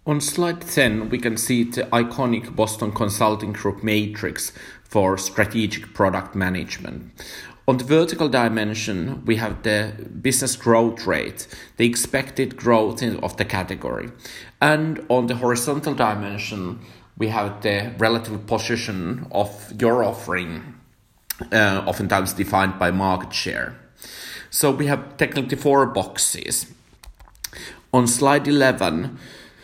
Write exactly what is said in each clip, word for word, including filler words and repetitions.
On slide ten, we can see the iconic Boston Consulting Group matrix for strategic product management. On the vertical dimension, we have the business growth rate, the expected growth of the category. And on the horizontal dimension, we have the relative position of your offering, uh, oftentimes defined by market share. So we have technically four boxes. On slide eleven,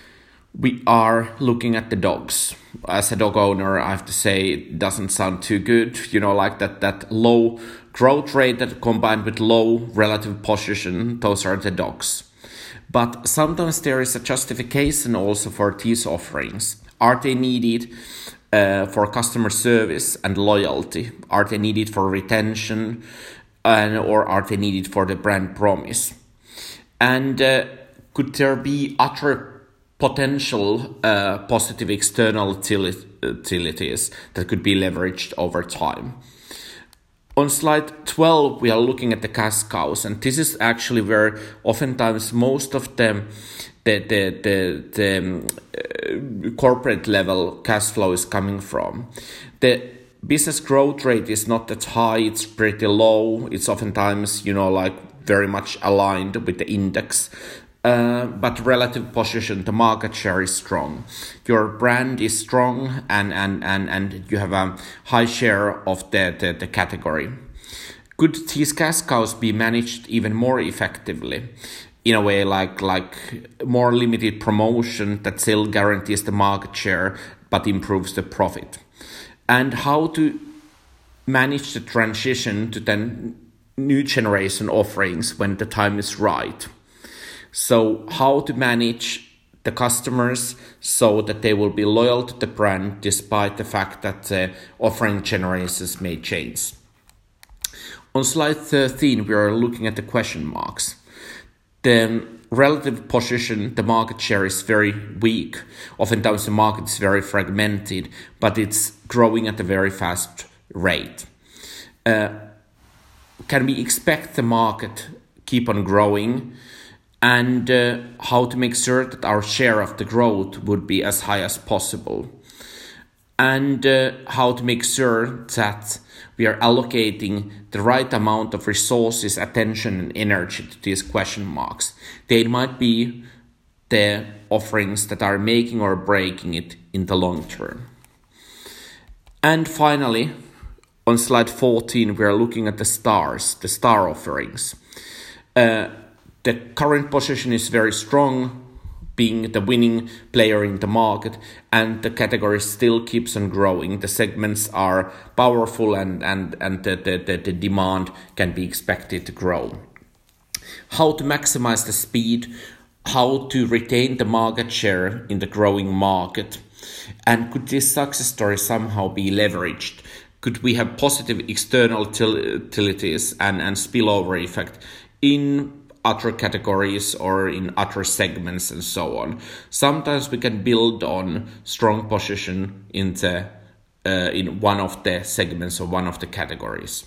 we are looking at the dogs. As a dog owner, I have to say it doesn't sound too good. You know, like that, that low growth rate that combined with low relative position, those are the dogs. But sometimes there is a justification also for these offerings. Are they needed uh, for customer service and loyalty? Are they needed for retention? And, or are they needed for the brand promise? And uh, could there be other potential uh, positive external utilities that could be leveraged over time? On slide twelve, we are looking at the cash cows, and this is actually where oftentimes most of the the the the, the um, uh, corporate level cash flow is coming from. The business growth rate is not that high; it's pretty low. It's oftentimes, you know, like very much aligned with the index. Uh, but relative position, the market share is strong. Your brand is strong, and and, and, and you have a high share of the, the, the category. Could these cash cows be managed even more effectively? In a way, like like more limited promotion that still guarantees the market share but improves the profit. And how to manage the transition to the new generation offerings when the time is right. So how to manage the customers so that they will be loyal to the brand despite the fact that the offering generations may change. On slide thirteen, we are looking at the question marks. The relative position, the market share is very weak. Oftentimes the market is very fragmented, but it's growing at a very fast rate. Uh, can we expect the market keep on growing? And uh, how to make sure that our share of the growth would be as high as possible. And uh, how to make sure that we are allocating the right amount of resources, attention, and energy to these question marks. They might be the offerings that are making or breaking it in the long term. And finally, on slide fourteen, we are looking at the stars, the star offerings. Uh, The current position is very strong, being the winning player in the market, and the category still keeps on growing. The segments are powerful, and, and, and the, the, the demand can be expected to grow. How to maximize the speed, how to retain the market share in the growing market, and could this success story somehow be leveraged? Could we have positive external utilities and, and spillover effect in other categories or in other segments and so on? Sometimes we can build on strong position in the uh, in one of the segments or one of the categories.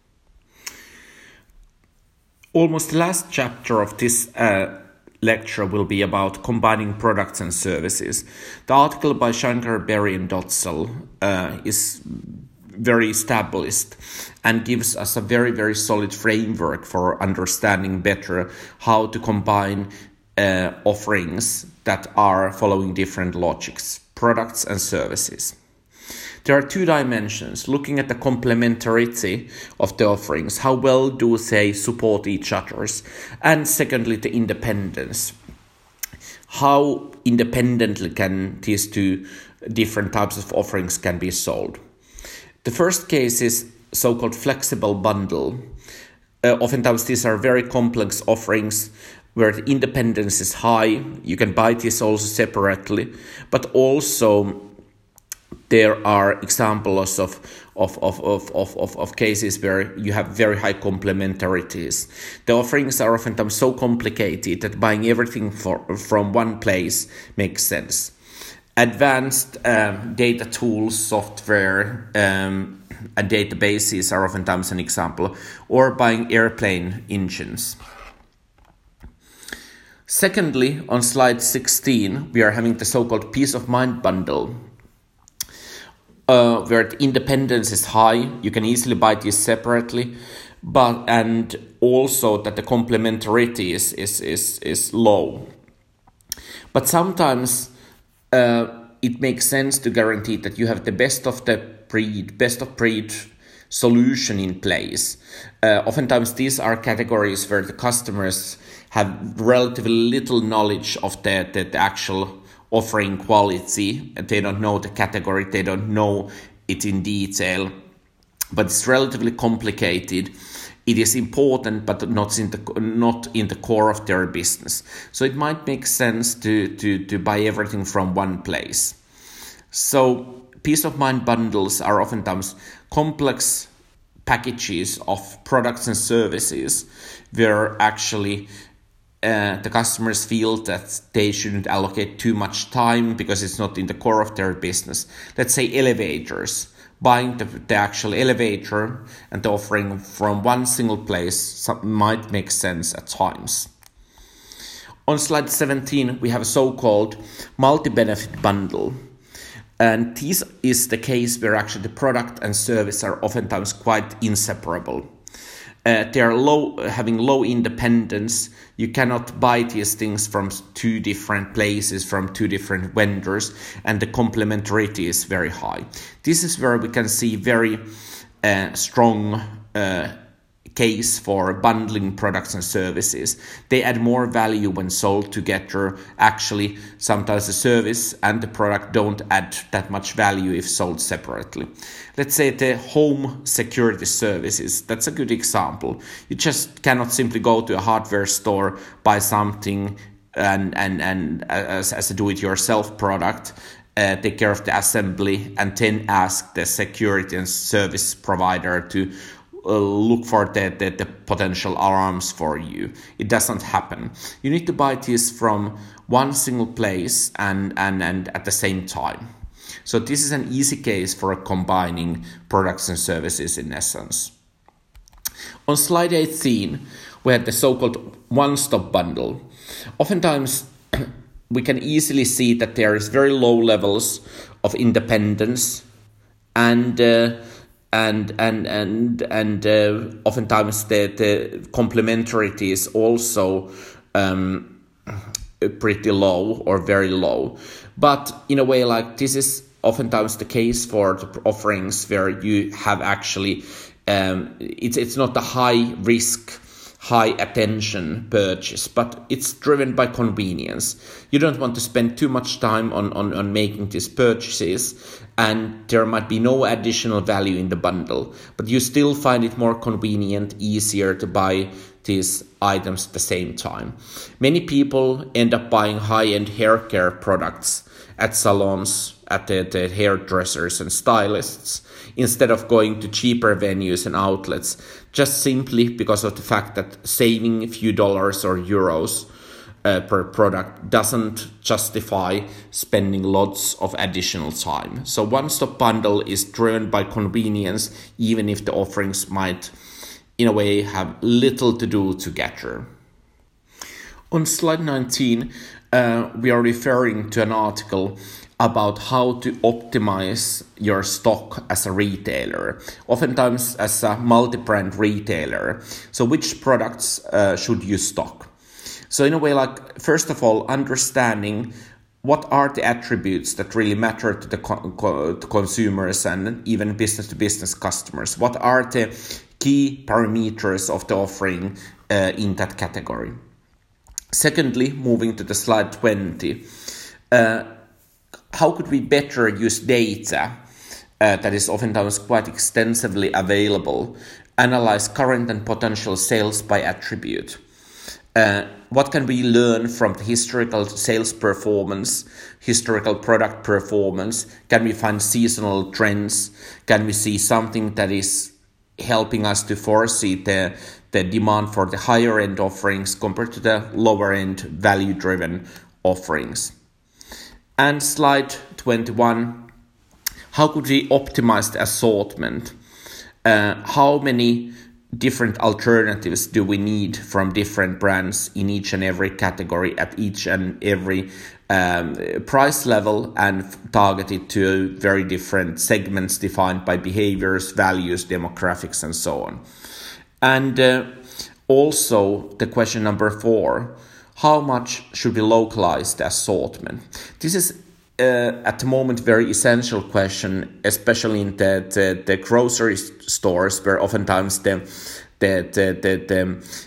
Almost the last chapter of this uh, lecture will be about combining products and services. The article by Shankar, Berry and Dotzel uh, is very established and gives us a very, very solid framework for understanding better how to combine uh, offerings that are following different logics, products and services. There are two dimensions, looking at the complementarity of the offerings, how well do they support each other's, and secondly, the independence. How independently can these two different types of offerings can be sold. The first case is so-called flexible bundle. Uh, oftentimes these are very complex offerings where the independence is high. You can buy these also separately, but also there are examples of, of, of, of, of, of cases where you have very high complementarities. The offerings are oftentimes so complicated that buying everything for, from one place makes sense. Advanced um, data tools, software, um, and databases are oftentimes an example, or buying airplane engines. Secondly, on slide sixteen, we are having the so-called peace of mind bundle, uh, where the independence is high. You can easily buy these separately, but and also that the complementarity is is is, is low. But sometimes uh, it makes sense to guarantee that you have the best of the breed, best of breed solution in place. Uh, oftentimes these are categories where the customers have relatively little knowledge of the, the, the actual offering quality. They don't know the category, they don't know it in detail, but it's relatively complicated. It is important, but not in the not in the core of their business. So it might make sense to to to buy everything from one place. So peace of mind bundles are oftentimes complex packages of products and services where actually uh, the customers feel that they shouldn't allocate too much time because it's not in the core of their business. Let's say elevators. Buying the, the actual elevator and the offering from one single place might make sense at times. On slide seventeen, we have a so-called multi-benefit bundle. And this is the case where actually the product and service are oftentimes quite inseparable. Uh, they are low, having low independence. You cannot buy these things from two different places, from two different vendors, and the complementarity is very high. This is where we can see very uh, strong uh, case for bundling products and services. They add more value when sold together. Actually, sometimes the service and the product don't add that much value if sold separately. Let's say the home security services, that's a good example. You just cannot simply go to a hardware store, buy something and, and, and as, as a do-it-yourself product, uh, take care of the assembly, and then ask the security and service provider to Uh, look for the, the, the potential alarms for you. It doesn't happen. You need to buy this from one single place and, and, and at the same time. So this is an easy case for combining products and services in essence. On slide eighteen, we have the so-called one-stop bundle. Oftentimes, we can easily see that there is very low levels of independence and uh, And and and and uh, oftentimes the, the complementarity is also um, pretty low or very low. But in a way, like this is oftentimes the case for the offerings where you have actually um, it's it's not a high risk, high attention purchase, but it's driven by convenience. You don't want to spend too much time on, on, on making these purchases, and there might be no additional value in the bundle, but you still find it more convenient, easier to buy these items at the same time. Many people end up buying high-end hair care products at salons, at the, the hairdressers and stylists, instead of going to cheaper venues and outlets, just simply because of the fact that saving a few dollars or euros uh, per product doesn't justify spending lots of additional time. So one-stop bundle is driven by convenience, even if the offerings might, in a way, have little to do together. On slide nineteen, uh, we are referring to an article about how to optimize your stock as a retailer, oftentimes as a multi-brand retailer. So which products uh, should you stock? So in a way, like, first of all, understanding what are the attributes that really matter to the co- co- to consumers and even business-to-business customers. What are the key parameters of the offering uh, in that category? Secondly, moving to the slide twenty, uh, how could we better use data uh, that is oftentimes quite extensively available, analyze current and potential sales by attribute? Uh, what can we learn from the historical sales performance, historical product performance? Can we find seasonal trends? Can we see something that is helping us to foresee the, the demand for the higher end offerings compared to the lower end value driven offerings? And slide twenty-one, how could we optimize the assortment? Uh, how many different alternatives do we need from different brands in each and every category at each and every um, price level, and targeted to very different segments defined by behaviors, values, demographics, and so on. And uh, also the question number four, how much should we localize the assortment? This is Uh, at the moment very essential question, especially in the, the, the grocery stores, where oftentimes the the the, the, the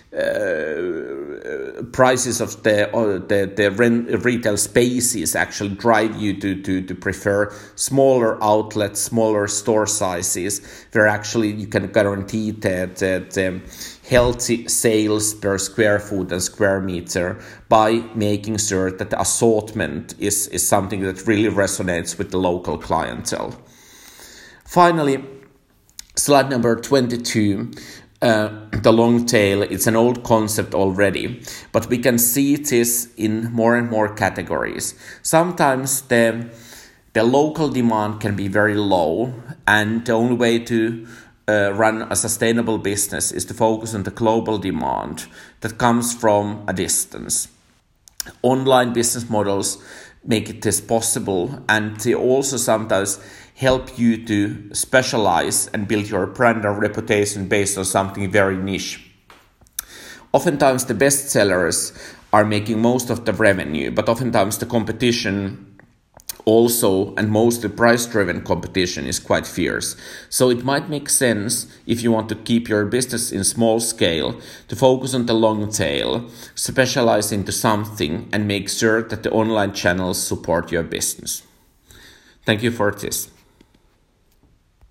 uh, prices of the uh, the, the rent, retail spaces actually drive you to, to, to prefer smaller outlets, smaller store sizes, where actually you can guarantee that the healthy sales per square foot and square meter by making sure that the assortment is, is something that really resonates with the local clientele. Finally, slide number twenty-two, uh, the long tail. It's an old concept already, but we can see this in more and more categories. Sometimes the, the local demand can be very low, and the only way to Uh, run a sustainable business is to focus on the global demand that comes from a distance. Online business models make it this possible, and they also sometimes help you to specialize and build your brand or reputation based on something very niche. Oftentimes the best sellers are making most of the revenue, but oftentimes the competition also, and mostly price-driven competition, is quite fierce. So it might make sense, if you want to keep your business in small scale, to focus on the long tail, specialize into something, and make sure that the online channels support your business. Thank you for this.